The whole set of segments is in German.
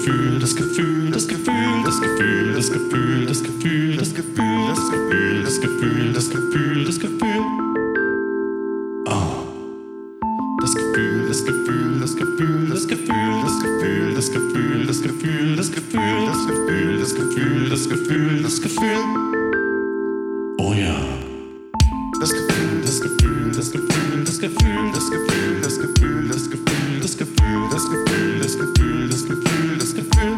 Gefühl, das Gefühl, das Gefühl, das Gefühl, das Gefühl, das Gefühl, das Gefühl, das Gefühl, das Gefühl, das Gefühl, das Gefühl. Das Gefühl, das Gefühl, das Gefühl, das Gefühl, das Gefühl, das Gefühl, das Gefühl, das Gefühl, das Gefühl, das Gefühl, das Gefühl, das Gefühl. Oh ja. Das Gefühl, das Gefühl, das Gefühl, das Gefühl, das Gefühl, das Gefühl, das Gefühl, das Gefühl, das Gefühl, das Gefühl, das Gefühl, das Gefühl.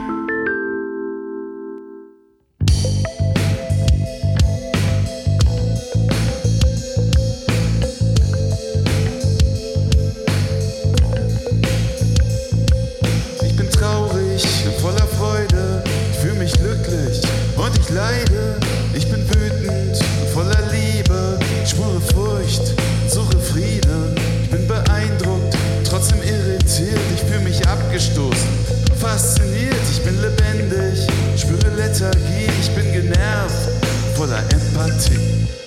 Ich bin traurig und voller Freude, ich fühle mich glücklich und ich leide. Ich bin wütend und voller Liebe, ich spüre Furcht und suche Frieden. Ich bin beeindruckt, trotzdem irritiert, ich fühle mich abgestoßen, fasziniert. Ich bin lebendig, spüre Lethargie, ich bin genervt, voller Empathie.